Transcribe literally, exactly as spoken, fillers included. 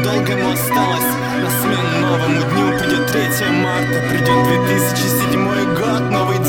недолго ему осталось. На смену новому дню придет третье марта, придет две тысячи седьмой год, новый